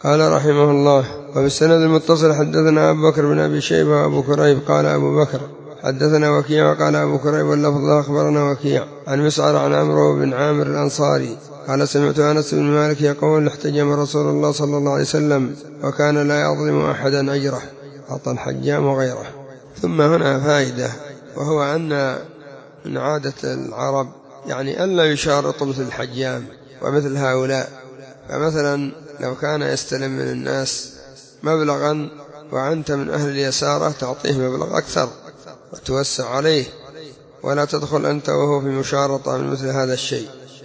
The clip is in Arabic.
قال رحمه الله: وبالسند المتصل حدثنا أبو بكر بن أبي شيبة وأبو كريب قال أبو بكر حدثنا وكيع وقال أبو كريب واللفظ أخبرنا وكيع عن مسعر عن عمرو بن عامر الأنصاري قال: سمعت أنس بن مالك يقول: احتجم رسول الله صلى الله عليه وسلم وكان لا يظلم أحدا أجره، أعطى الحجام وغيره. ثم هنا فائدة، وهو أن من عادة العرب يعني ألا يشارط مثل الحجام ومثل هؤلاء. فمثلا لو كان يستلم من الناس مبلغا وأنت من أهل اليسارة تعطيه مبلغ أكثر وتوسع عليه، ولا تدخل أنت وهو في مشارطة من مثل هذا الشيء،